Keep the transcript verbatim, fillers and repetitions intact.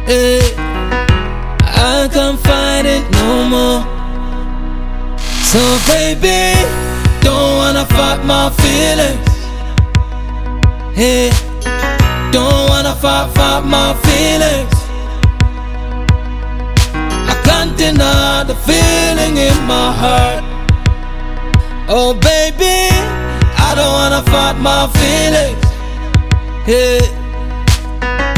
Hey, I can't fight it no more. So baby, don't wanna fight my feelings. Hey, don't wanna fight, fight my feelings. I can't deny the feeling in my heart. Oh baby, I don't wanna fight my feelings. Hey.